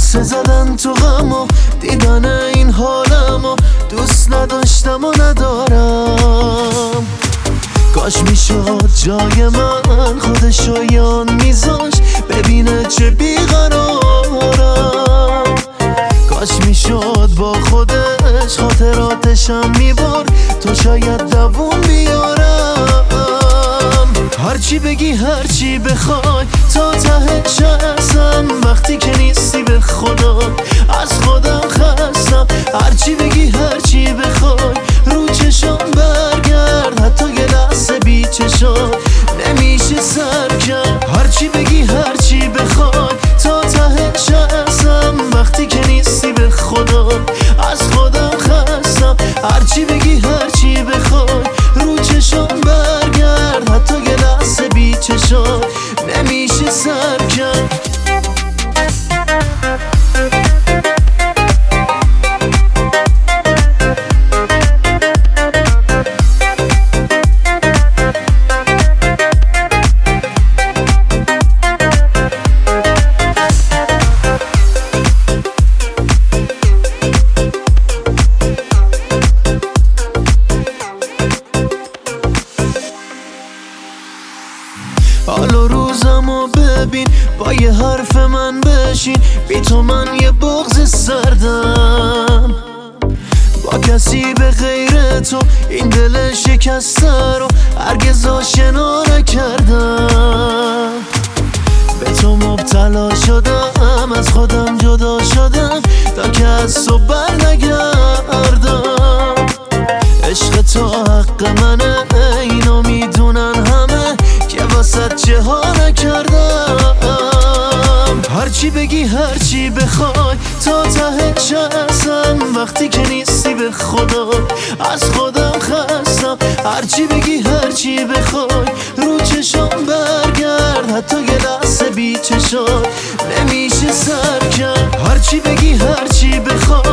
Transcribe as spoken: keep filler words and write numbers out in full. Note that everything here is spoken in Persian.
بوسه زدن تو غم و دیدن این حالم و دوست نداشتم و ندارم. کاش میشد جای من خودشو یان میذاش ببینه چه بیقرارم. کاش میشد با خودش خاطراتشم میبرد تو شاید دووم بیارم. هرچی بگی هرچی بخوای تا ته هستم وقتی که نیستی به خدا از خودم خستم. هرچی بگی هرچی بخوای رو چشم برگرد حتی یه لحظه بی چشم نمیشه سر کرد. هرچی بگی هرچی بخوای تا ته هستم وقتی که نیستی به خدا از خودم خستم. هرچی بگی هرچی بخوای رو چشم برگرد حتی یه لحظه بی چشم نمیشه سر کرد. حالا روزمو ببین با یه حرف من بشین بی تو من یه بغض سردم. با کسی به غیر تو این دل شکسته رو هرگز آشنا نکردم. به تو مبتلا شدم از خودم جدا شدم تا که از تو بر نگردم. عشق تو حق منه اینو میدونن همه که واسه چه ها نکردم. هرچی بگی هرچی بخوای تا ته هستم وقتی که نیستی به خدا از خودم خستم. هرچی بگی هرچی بخوای رو چشم برگرد حتی یه لحظه بی چشم نمیشه سر کرد. هرچی بگی هرچی بخوای